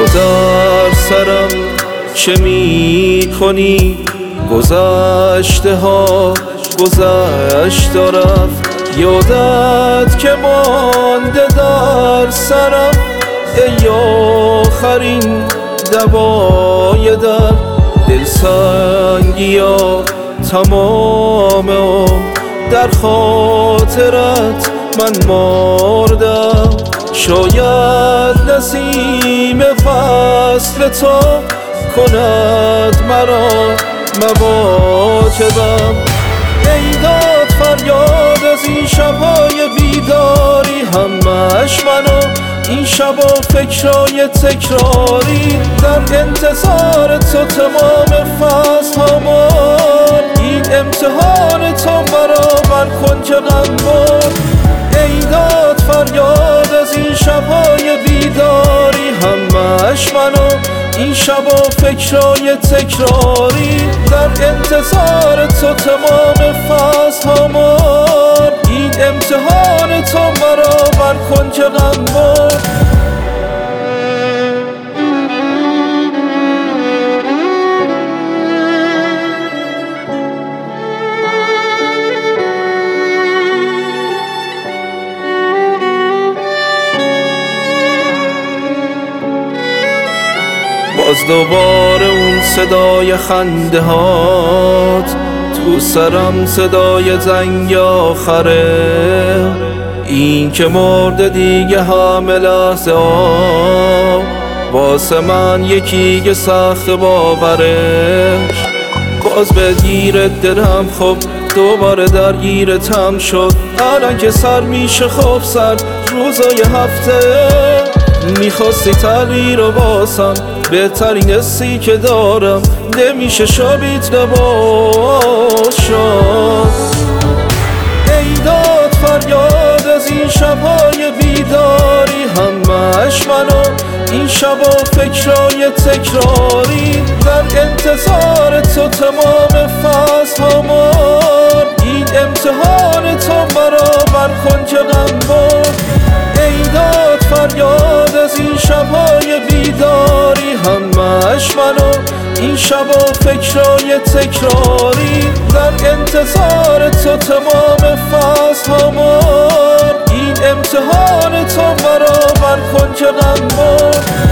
در سرم چه می کنی؟ گذشته ها گذشت و رفت، یادت که مانده در سرم. ای آخرین دوای در دلسنگی ها تمام در خاطرت من مردم. شاید نسیم فصل تو کند مرا مواکبم. ای داد فریاد از این شبهای بیداری، همش منو این شبا فکرای تکراری، در انتظار تو تمام فصل هامان. این امتحان تو برابر کن که غم بود. ای داد فریاد از این شبهای بیداری، همش منو این شبا فکرای تکراری، در انتظار تو تمام فصل هامان. این امتحان تو برابر کن که غم بود. باز دوباره اون صدای خنده هات تو سرم، صدای زنگ آخره. این که مرده دیگه همه لحظه ها واسه من یکی که سخت باورش. باز بگیرت دلم خب دوباره درگیرتم شد. الان که سر میشه خب سر روزای هفته، میخواستی تغییر رو باسم، بهترین حسی که دارم نمیشه شبیت نباشم. ای داد فریاد از این شبهای بیداری، همش منو این شبا فکرای تکراری، در انتظار تو تمام فصل هامان. این امتحان تو برابر کن که غم بود. ای داد فریاد از این شبهای بیداری، همش منو این شبا فکرای تکراری، در انتظار تو تمام فصل هامان. این امتحان تو برابر کن که غم بود.